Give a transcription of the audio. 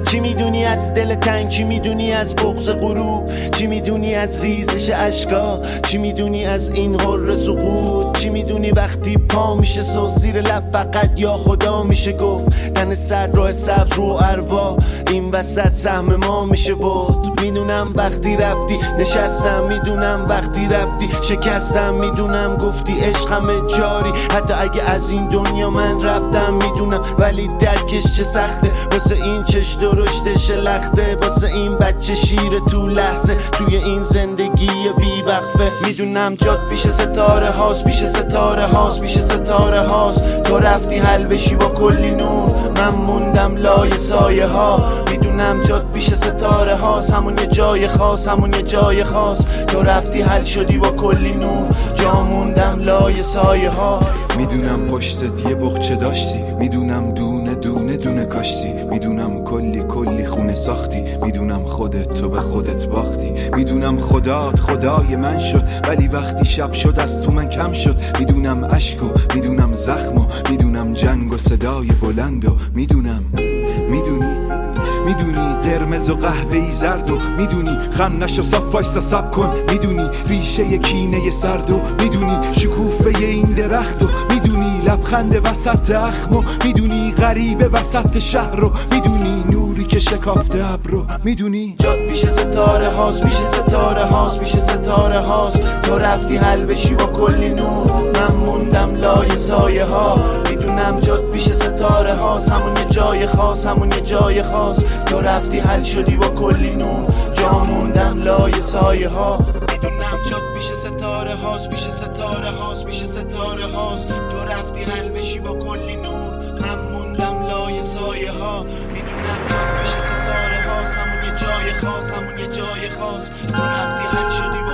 چی میدونی از دل تنگ، چی میدونی از بغض غروب، چی میدونی از ریزش اشکا، چی میدونی از این حر سقوط، چی میدونی وقتی پا میشه سو زیر لب فقط یا خدا میشه گفت، تن سرد راه سبز رو اروا این وسط سهم ما میشه بود. میدونم وقتی رفتی نشستم، میدونم وقتی رفتی شکستم، میدونم گفتی عشقم جاری حتی اگه از این دنیا من رفتم، میدونم ولی درکش چه سخته واسه این چش درشتش لخته، واسه این بچه شیر تو لحظه توی این زندگی بی وقفه. میدونم جات پیش ستاره هاست، پیش ستاره هاست، پیش ستاره هاست. تو رفتی حل بشی با کلی نور، من موندم لای سایه ها. میدونم جات پیش ستاره هاست، همون یه جای خاص، همون یه جای خاص. تو رفتی حل شدی با کلی نور، جا موندم لای سایه ها. میدونم پشتت یه بغچه داشتی، میدونم دونه دونه دونه کاشتی، میدونم کلی کلی خونه ساختی، میدونم خودت تو به خودت باختی، میدونم خدات خدای من شد ولی وقتی شب شد از تو من کم شد، میدونم عشق و میدونم زخم و میدونم جنگ و صدای بلند و میدونی قرمز و قهوه‌ای زرد و میدونی خم نشو صاف وایسا سب کن، میدونی ریشه کینه سرد و میدونی شکوفه این درخت و میدونی لبخند وسط اخم و میدونی غریب وسط شهر و میدونی نوری که شکافته ابرو، میدونی جات پیش ستاره هاست، پیش ستاره هاست، پیش ستاره هاست. تو رفتی حل بشی با کلی نور، من موندم لای سایه ها. میدونم جات پیش ستاره هاست، همون یه جای خاص، همون یه جای خاص. تو رفتی حل شدی با کلی نور، جا موندم لای سایه ها. میدونم جات پیش ستاره هاست، پیش ستاره هاست، پیش ستاره هاست. تو رفتی حل بشی با کلی نور، من موندم لای سایه ها. میدونم جات پیش ستاره هاست، همون یه جای خاص، همون یه جای خاص. تو رفتی حل شدی